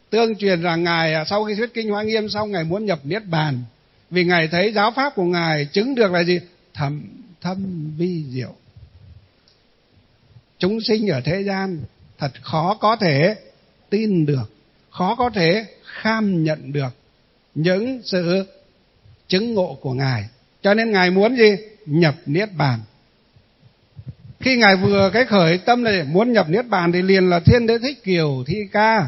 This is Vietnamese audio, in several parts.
tương truyền rằng Ngài sau khi thuyết kinh Hoa Nghiêm xong, Ngài muốn nhập Niết Bàn. Vì Ngài thấy giáo pháp của Ngài chứng được là gì? Thâm vi diệu. Chúng sinh ở thế gian thật khó có thể tin được, khó có thể kham nhận được những sự chứng ngộ của Ngài. Cho nên Ngài muốn gì? Nhập Niết Bàn. Khi Ngài vừa cái khởi tâm này muốn nhập Niết Bàn thì liền là Thiên Đế Thích Kiều Thi Ca,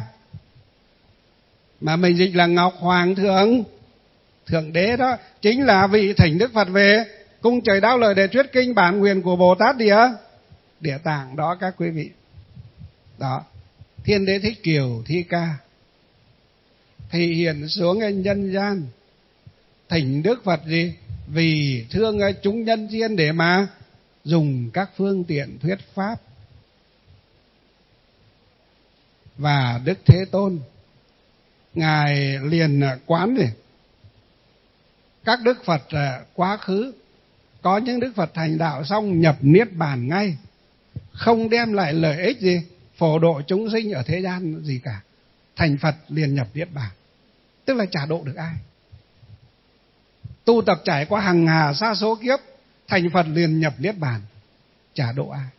mà mình dịch là Ngọc Hoàng Thượng Đế, đó chính là vị thỉnh Đức Phật về cung trời Đao Lợi để thuyết kinh bản nguyện của Bồ Tát Địa Tạng đó các quý vị. Đó, Thiên Đế Thích Kiều Thi Ca thì hiện xuống nhân gian thỉnh Đức Phật gì? Vì thương chúng nhân thiên để mà dùng các phương tiện thuyết pháp. Và Đức Thế Tôn Ngài liền quán gì? Các Đức Phật quá khứ, có những Đức Phật thành đạo xong nhập Niết Bàn ngay, không đem lại lợi ích gì phổ độ chúng sinh ở thế gian gì cả. Thành Phật liền nhập Niết Bàn, tức là chả độ được ai. Tu tập trải qua hằng hà sa số kiếp, thành Phật liền nhập Niết Bàn, chả độ ai.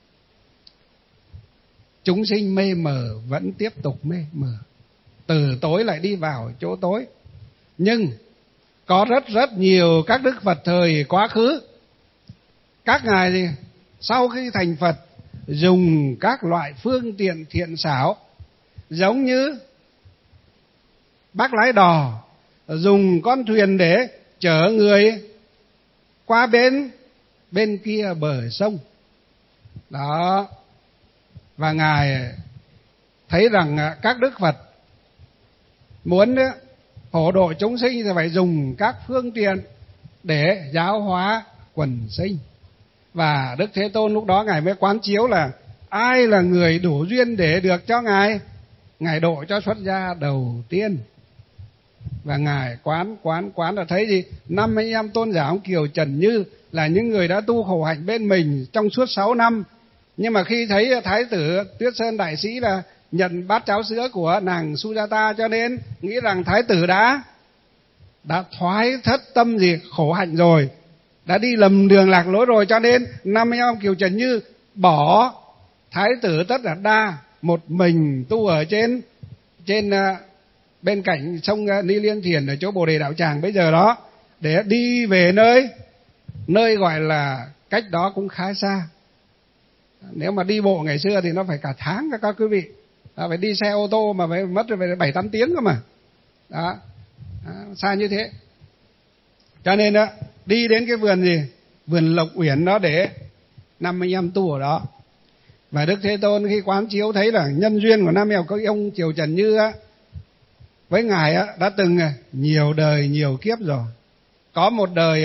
Chúng sinh mê mờ vẫn tiếp tục mê mờ, từ tối lại đi vào chỗ tối. Nhưng có rất nhiều các Đức Phật thời quá khứ, các ngài thì sau khi thành Phật dùng các loại phương tiện thiện xảo, giống như bác lái đò dùng con thuyền để chở người qua bên kia bờ sông đó. Và ngài thấy rằng các Đức Phật muốn phổ độ chúng sinh thì phải dùng các phương tiện để giáo hóa quần sinh. Và Đức Thế Tôn lúc đó ngài mới quán chiếu là ai là người đủ duyên để được cho ngài độ cho xuất gia đầu tiên. Và ngài quán là thấy gì? 5 anh em tôn giả ông Kiều Trần Như là những người đã tu khổ hạnh bên mình trong suốt 6 năm. Nhưng mà khi thấy Thái tử Tuyết Sơn Đại Sĩ là nhận bát cháo sữa của nàng Sujata, cho nên nghĩ rằng Thái tử đã thoái thất tâm gì khổ hạnh rồi, đã đi lầm đường lạc lối rồi, cho nên 5 anh em Kiều Trần Như bỏ Thái tử Tất Đạt Đa một mình tu ở trên bên cạnh sông Ni Liên Thiền ở chỗ Bồ Đề Đạo Tràng bây giờ đó, để đi về nơi gọi là cách đó cũng khá xa. Nếu mà đi bộ ngày xưa thì nó phải cả tháng các quý vị, phải đi xe ô tô mà phải mất 7-8 tiếng cơ mà đó, xa như thế. Cho nên đó, đi đến cái vườn Lộc Uyển đó để 5 anh em tu ở đó. Và Đức Thế Tôn khi quán chiếu thấy là nhân duyên của 5 em có ông Kiều Trần Như với ngài đã từng nhiều đời nhiều kiếp rồi. Có một đời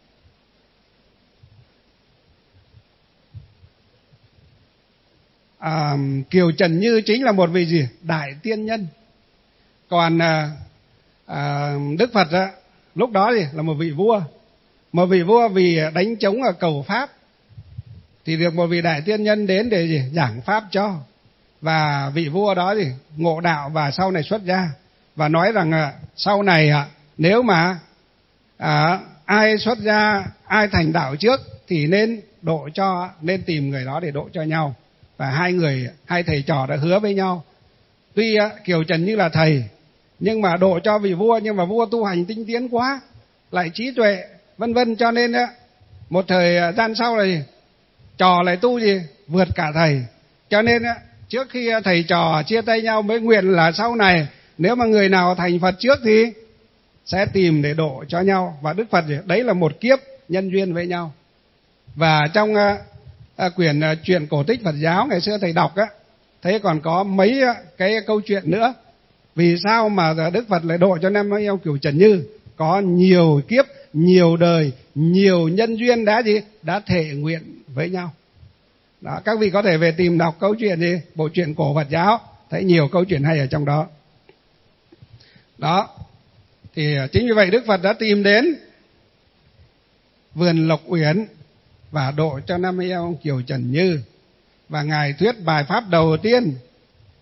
Kiều Trần Như chính là một vị gì? Đại tiên nhân. Còn Đức Phật lúc đó thì là một vị vua. Một vị vua vì đánh trống ở cầu Pháp thì được một vị đại tiên nhân đến để gì? Giảng Pháp cho. Và vị vua đó thì ngộ đạo và sau này xuất gia. Và nói rằng sau này nếu mà ai xuất gia, ai thành đạo trước thì nên tìm người đó để độ cho nhau. Và hai thầy trò đã hứa với nhau. Tuy Kiều Trần Như là thầy, nhưng mà độ cho vị vua, nhưng mà vua tu hành tinh tiến quá, lại trí tuệ vân vân, cho nên một thời gian sau này trò lại tu gì vượt cả thầy. Cho nên trước khi thầy trò chia tay nhau mới nguyện là sau này nếu mà người nào thành Phật trước thì sẽ tìm để độ cho nhau. Và Đức Phật đấy là một kiếp nhân duyên với nhau. Và trong quyển truyện cổ tích Phật giáo ngày xưa thầy đọc thấy còn có mấy cái câu chuyện nữa. Vì sao mà Đức Phật lại độ cho 5 anh em Kiều Trần Như? Có nhiều kiếp, nhiều đời, nhiều nhân duyên đã thệ nguyện với nhau. Đó, các vị có thể về tìm đọc câu chuyện bộ truyện cổ Phật giáo, thấy nhiều câu chuyện hay ở trong đó. Đó, thì chính vì vậy Đức Phật đã tìm đến vườn Lộc Uyển và độ cho 5 anh em Kiều Trần Như. Và ngài thuyết bài pháp đầu tiên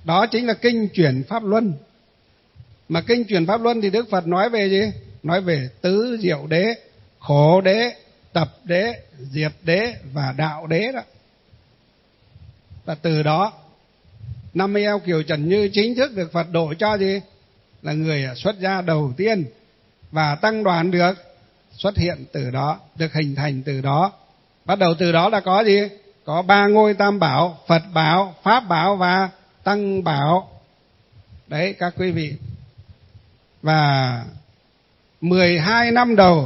Đó chính là kinh chuyển Pháp Luân. Mà kinh chuyển Pháp Luân thì Đức Phật nói về gì? Nói về tứ diệu đế, khổ đế, tập đế, diệt đế và đạo đế đó. Và từ đó 50 eo kiều trần như chính thức được Phật độ cho gì? Là người xuất gia đầu tiên. Và tăng đoàn được xuất hiện từ đó, được hình thành từ đó. Bắt đầu từ đó là có gì? Có 3 ngôi tam bảo: Phật bảo, Pháp bảo và Tăng bảo. Đấy các quý vị. Và 12 năm đầu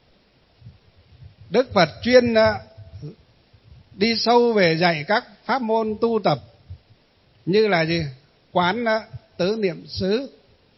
Đức Phật chuyên đi sâu về dạy các pháp môn tu tập, như là gì? Quán tứ niệm xứ,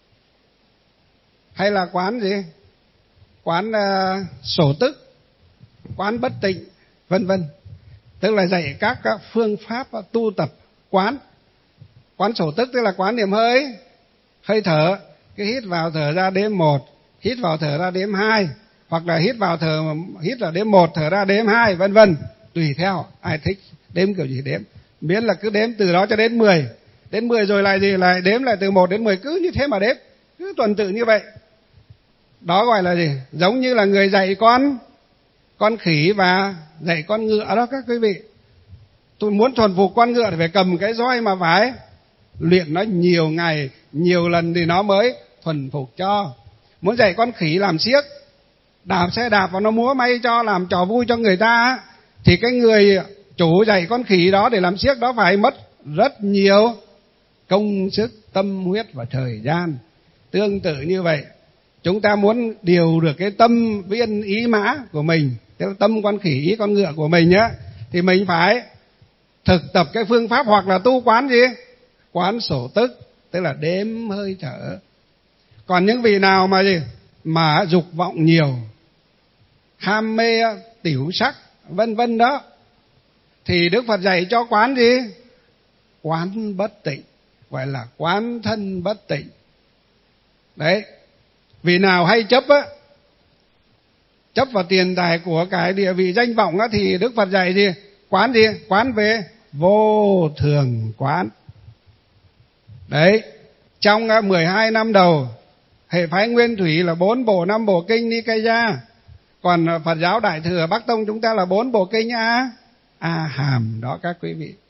hay là quán gì? Quán sổ tức, quán bất tịnh, vân vân. Tức là dạy các phương pháp tu tập quán. Quán sổ tức tức là quán niệm hơi, hơi thở. Cái hít vào thở ra đếm 1, hít vào thở ra đếm 2, hoặc là hít là đếm 1, thở ra đếm 2, vân vân. Tùy theo ai thích đếm kiểu gì đếm, miễn là cứ đếm từ đó cho đến 10. Đến 10 rồi lại gì? Lại đếm lại từ 1 đến 10, cứ như thế mà đếm, cứ tuần tự như vậy. Đó gọi là gì? Giống như là người dạy con khỉ và dạy con ngựa đó các quý vị. Tôi muốn thuần phục con ngựa thì phải cầm cái roi mà phải luyện nó nhiều ngày, nhiều lần thì nó mới thuần phục cho. Muốn dạy con khỉ làm xiếc, đạp xe đạp và nó múa may cho, làm trò vui cho người ta, thì cái người chủ dạy con khỉ đó để làm xiếc đó phải mất rất nhiều công sức, tâm huyết và thời gian. Tương tự như vậy, chúng ta muốn điều được cái tâm viên ý mã của mình, tức là tâm con khỉ ý con ngựa của mình nhá, thì mình phải thực tập cái phương pháp hoặc là tu quán gì? Quán sổ tức, tức là đếm hơi thở. Còn những vị nào mà gì? Mà dục vọng nhiều, ham mê tiểu sắc, vân vân đó, thì Đức Phật dạy cho quán gì? Quán bất tịnh, gọi là quán thân bất tịnh. Đấy. Vì nào hay chấp á, chấp vào tiền tài của cái địa vị danh vọng á, thì Đức Phật dạy gì? Quán gì? Quán về vô thường quán. Đấy. Trong 12 năm đầu, hệ phái Nguyên Thủy là 4 bộ 5 bộ kinh Nikaya. Còn Phật giáo Đại thừa Bắc Tông chúng ta là 4 bộ kinh A Hàm đó các quý vị.